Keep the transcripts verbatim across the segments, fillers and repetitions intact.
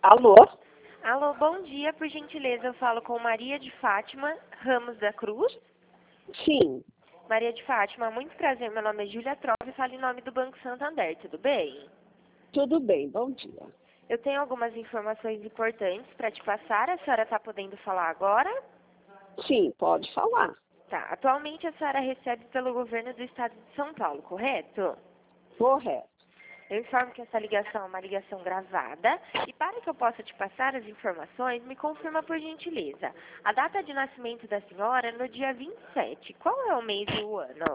Alô? Alô, bom dia. Por gentileza, eu falo com Maria de Fátima Ramos da Cruz. Sim, Maria de Fátima, muito prazer. Meu nome é Júlia Trove e falo em nome do Banco Santander. Tudo bem? tudo bem, bom dia. Eu tenho algumas informações importantes para te passar. A senhora está podendo falar agora? Sim, pode falar. Tá. Atualmente a senhora recebe pelo governo do estado de São Paulo, correto? Correto. Eu informo que essa ligação é uma ligação gravada e para que eu possa te passar as informações, me confirma por gentileza. A data de nascimento da senhora é no dia vinte e sete. Qual é o mês e o ano?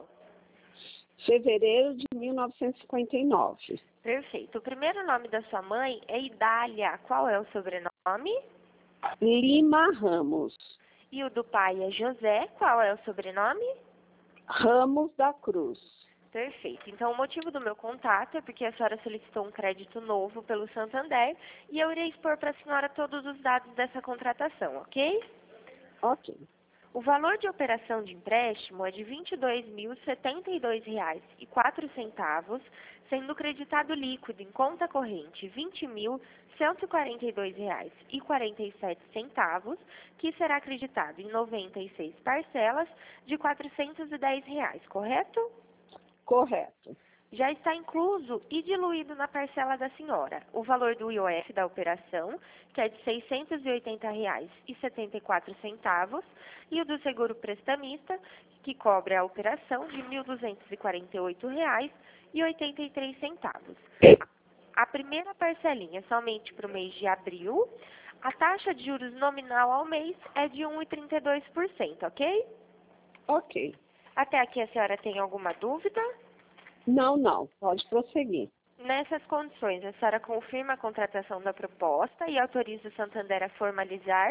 Fevereiro de mil novecentos e cinquenta e nove. Perfeito. O primeiro nome da sua mãe é Idália. Qual é o sobrenome? Lima Ramos. E o do pai é José. Qual é o sobrenome? Ramos da Cruz. Perfeito. Então, o motivo do meu contato é porque a senhora solicitou um crédito novo pelo Santander e eu irei expor para a senhora todos os dados dessa contratação, ok? Ok. O valor de operação de empréstimo é de vinte e dois mil, setenta e dois reais e quatro centavos, sendo creditado líquido em conta corrente vinte mil, cento e quarenta e dois reais e quarenta e sete centavos, que será acreditado em noventa e seis parcelas de quatrocentos e dez reais, correto? Correto. Já está incluso e diluído na parcela da senhora o valor do I O F da operação, que é de seiscentos e oitenta reais e setenta e quatro centavos, e o do seguro prestamista, que cobre a operação, de mil duzentos e quarenta e oito reais e oitenta e três centavos. A primeira parcelinha somente para o mês de abril. A taxa de juros nominal ao mês é de um vírgula trinta e dois por cento, ok? Ok. Até aqui a senhora tem alguma dúvida? Não, não, pode prosseguir. Nessas condições, a senhora confirma a contratação da proposta e autoriza o Santander a formalizar?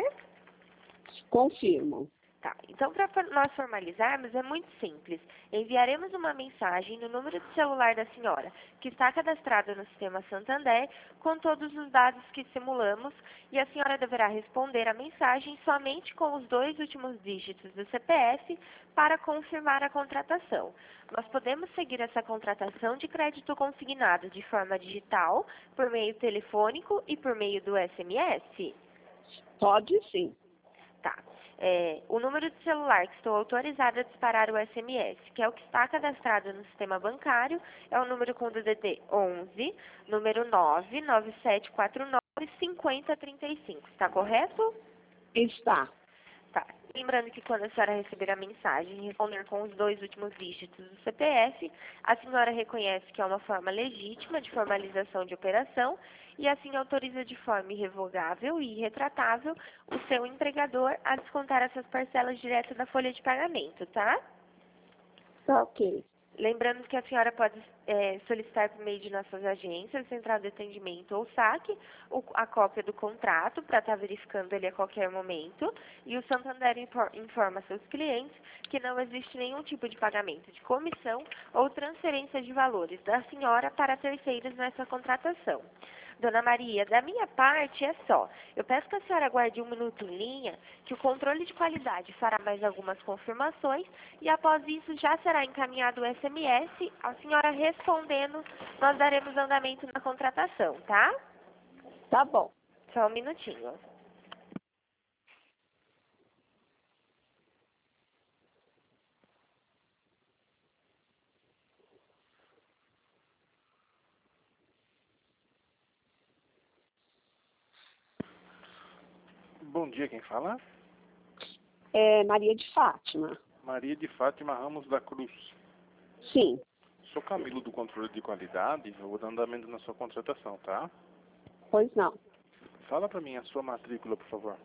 Confirmo. Tá. Então, para nós formalizarmos, é muito simples. Enviaremos uma mensagem no número de celular da senhora, que está cadastrado no sistema Santander, com todos os dados que simulamos, e a senhora deverá responder a mensagem somente com os dois últimos dígitos do C P F para confirmar a contratação. Nós podemos seguir essa contratação de crédito consignado de forma digital, por meio telefônico e por meio do S M S? Pode sim. Tá. É, o número de celular que estou autorizada a disparar o S M S, que é o que está cadastrado no sistema bancário, é o número com D D D onze, número nove nove sete quatro nove cinco zero três cinco. Está correto? Está. Tá. Lembrando que quando a senhora receber a mensagem e responder com os dois últimos dígitos do C P F, a senhora reconhece que é uma forma legítima de formalização de operação e assim autoriza de forma irrevogável e irretratável o seu empregador a descontar essas parcelas direto da folha de pagamento, tá? Tá ok. Lembrando que a senhora pode é, solicitar por meio de nossas agências, central de atendimento ou saque, o, a cópia do contrato para estar verificando ele a qualquer momento. E o Santander infor, informa seus clientes que não existe nenhum tipo de pagamento de comissão ou transferência de valores da senhora para terceiros nessa contratação. Dona Maria, da minha parte é só. Eu peço que a senhora aguarde um minuto em linha, que o controle de qualidade fará mais algumas confirmações e após isso já será encaminhado o S M S. A senhora respondendo, nós daremos andamento na contratação, tá? Tá bom. Só um minutinho. Bom dia, quem fala? É Maria de Fátima. Maria de Fátima Ramos da Cruz. Sim. Sou Camilo do controle de qualidade, eu vou dar andamento na sua contratação, tá? Pois não. Fala pra mim a sua matrícula, por favor.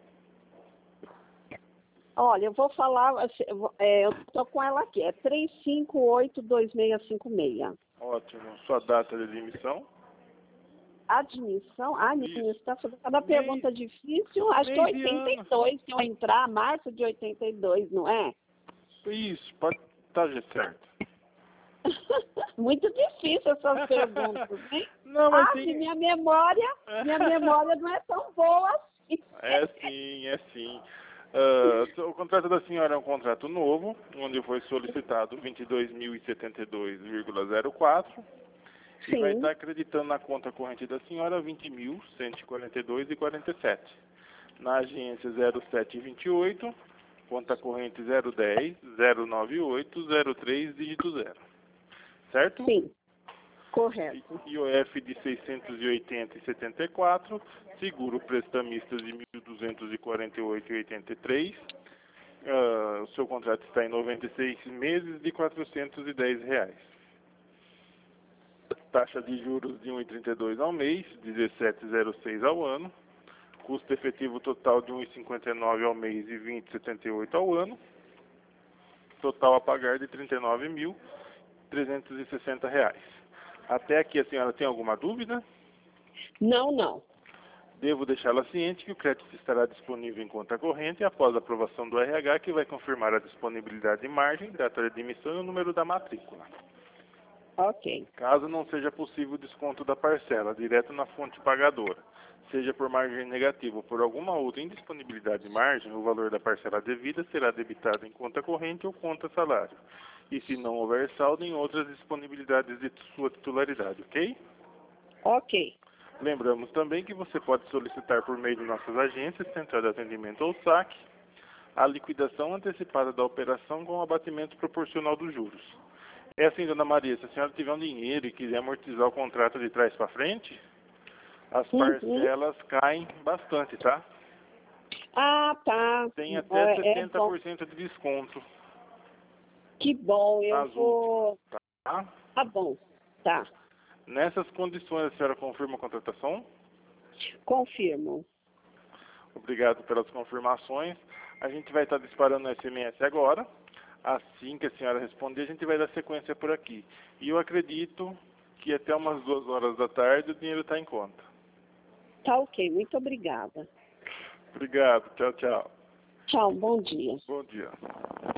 Olha, eu vou falar, assim, eu vou- é, eu tô com ela aqui, é três cinco oito dois seis cinco seis. Ótimo. Sua data de admissão? Admissão? Ai, Isso. menina, você está fazendo cada Mês- pergunta difícil. Acho que é mês e oitenta e ano. dois que eu entrar, março de oitenta e dois, não é? Isso, pode estar certo. Muito difícil essas perguntas, hein? Não, mas Ah, sim. minha memória, minha memória não é tão boa assim. É sim, é sim. Ah, o contrato da senhora é um contrato novo, onde foi solicitado vinte e dois mil e setenta e dois vírgula zero quatro. E vai Sim. estar acreditando na conta corrente da senhora vinte mil cento e quarenta e dois reais e quarenta e sete centavos. Na agência zero sete vinte e oito, conta corrente zero dez, zero noventa e oito, zero três, dígito zero. Certo? Sim. Correto. I O F de seiscentos e oitenta e setenta e quatro, seguro prestamista de mil duzentos e quarenta e oito e oitenta e três. Uh, o seu contrato está em noventa e seis meses de quatrocentos e dez reais. Taxa de juros de um vírgula trinta e dois ao mês, dezessete vírgula zero seis ao ano. Custo efetivo total de um vírgula cinquenta e nove ao mês e vinte vírgula setenta e oito ao ano. Total a pagar de trinta e nove mil trezentos e sessenta reais. Até aqui a senhora tem alguma dúvida? Não, não. Devo deixá-la ciente que o crédito estará disponível em conta corrente após a aprovação do R H, que vai confirmar a disponibilidade de margem, data de admissão e o número da matrícula. Ok. Caso não seja possível o desconto da parcela direto na fonte pagadora, seja por margem negativa ou por alguma outra indisponibilidade de margem, o valor da parcela devida será debitado em conta corrente ou conta salário. E se não houver saldo, em outras disponibilidades de sua titularidade, ok? Ok. Lembramos também que você pode solicitar por meio de nossas agências, central de atendimento ou saque, a liquidação antecipada da operação com o abatimento proporcional dos juros. É assim, dona Maria, se a senhora tiver um dinheiro e quiser amortizar o contrato de trás para frente, as Uhum. parcelas caem bastante, tá? Ah, tá. Tem até É, é setenta bom. por cento de desconto Que bom, eu nas vou... últimas, tá? Tá bom. Tá. Nessas condições, a senhora confirma a contratação? Confirmo. Obrigado pelas confirmações. A gente vai estar disparando o S M S agora. Assim que a senhora responder, a gente vai dar sequência por aqui. E eu acredito que até umas duas horas da tarde o dinheiro está em conta. Tá ok. Muito obrigada. Obrigado. Tchau, tchau. Tchau. Bom dia. Bom dia.